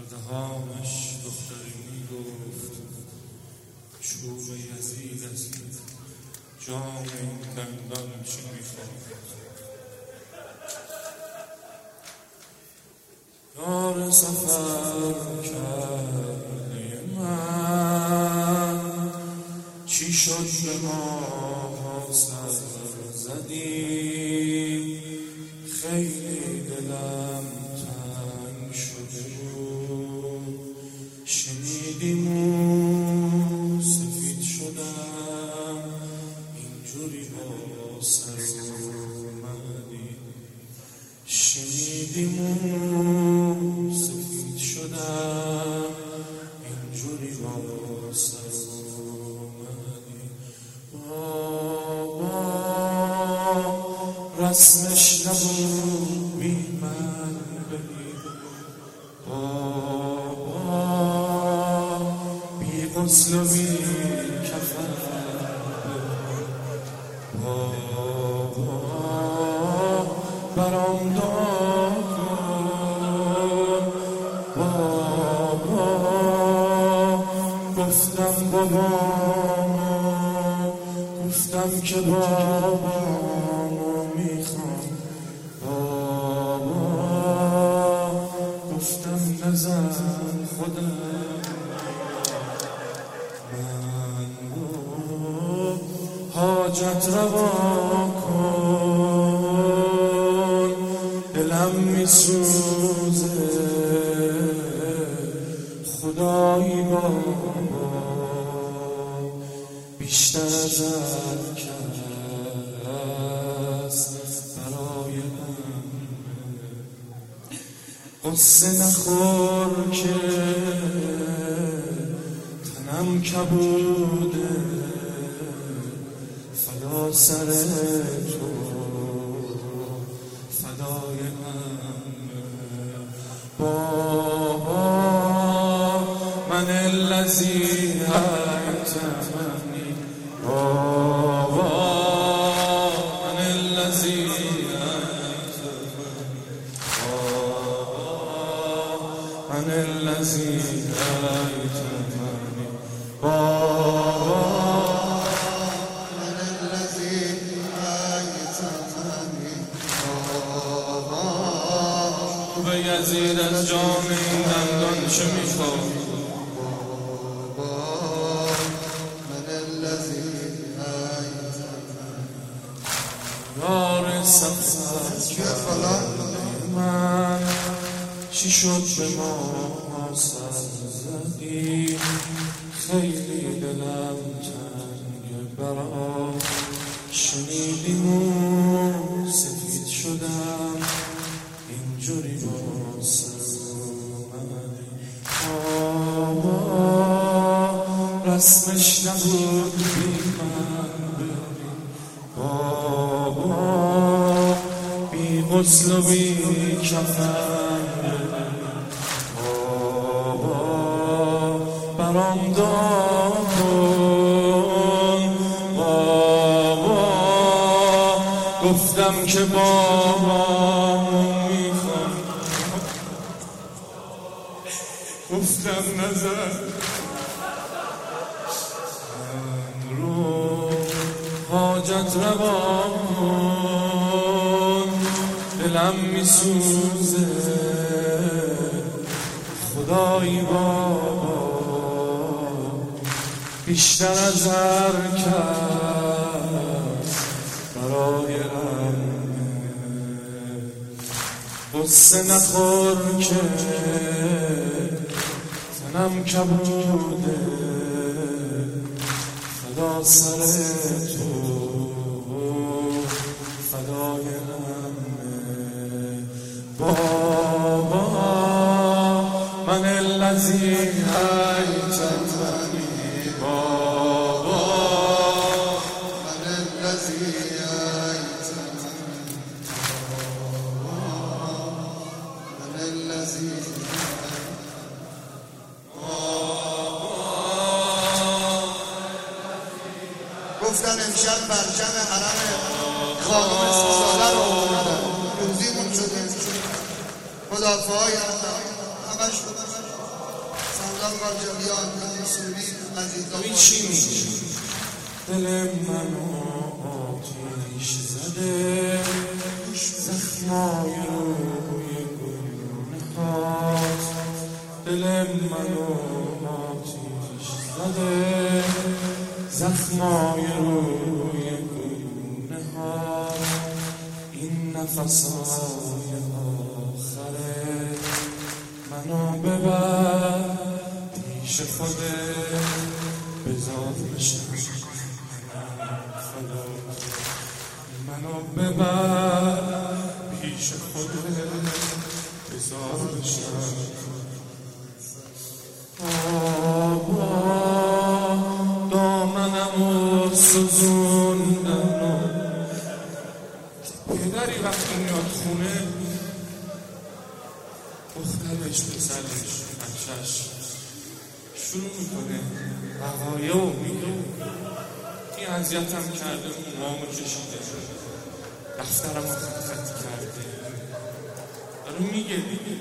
دهانش دختری میگفت چوب یزید است جام این دندان چی میخواد. یار سفر کرده من چی شد به ما سر زدی، خیلی دلم تنگ شده بود، شنیدیم و سفید شدم اینجوری با سر اومدی، شنیدیم و سفید شدم اینجوری با سر اومدی. بابا رسمش نبود بی من بری، بابا بی غسل و بی کفن بری، بابا برام دعا کن، بابا گفتم بابامو، گفتم که بابامو میخوام، بابا گفتم نزن خودم من حاجت روا کن، دلم میسوزه خدایی بابا بیشتر از هر کس برای من. قصه نخور که تنم کبوده، فدا سر تو فدای من. بابا من الذی اعتمنی، بابا من الذی اعتمنی، بابا من الذی اعتمنی، بابا من الذی اعتمنی، بابا به یزید از جام این دندان چه میخواد. یار سفر کرده من چی شد به ما سر زدی، خیلی دلم تنگ برات، شنیدیم و سفید شدم اینجوری با سر اومدی. بابا رسمش نبود بی من بری، بابا بی غسل و بی کفن بری، بابا برام دعا کن، بابا گفتم که بابامو میخوام، گفتم نزن من رو حاجت روا کن، دلم میسوزه خدایی بابا بیشتر از هر کس برای امنه. قصه نخور که تنم کبوده، فدا سر تو فدای امنه. بابا من الذی اعتمنی، بابا من الذی اعتمنی، بابا من الذی گفتن امشب پرچم حرم خانم سیزاده رو آوردن، روزیمون شده، مدافعای همش خدا قاجاریان اصولی ببین چی میگه دل منو آتیش زده زخمای روی گلونه هاست دل منو آتیش زده زخمای روی گلونه هاست این نفسای آخره منو ببر پیش خودت بذار بشم خدا منو ببر پیش خودت بذار بشم آبا دامنمو سوزوندن پدری وقتی میاد خونه دخترش پسرش بچهش شروع میکنه وقایع و میگه این اذیتم کرده موامو کشیده دفترمو خط کرده داره میگه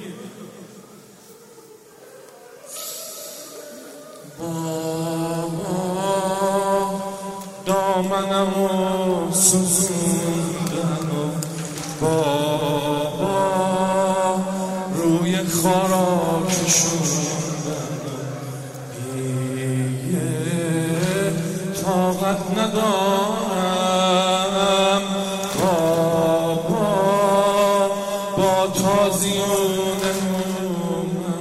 بابا دامنمو سوزوندن و بابا روی خوراکشوندن طاقت ندارم بابا با تازیون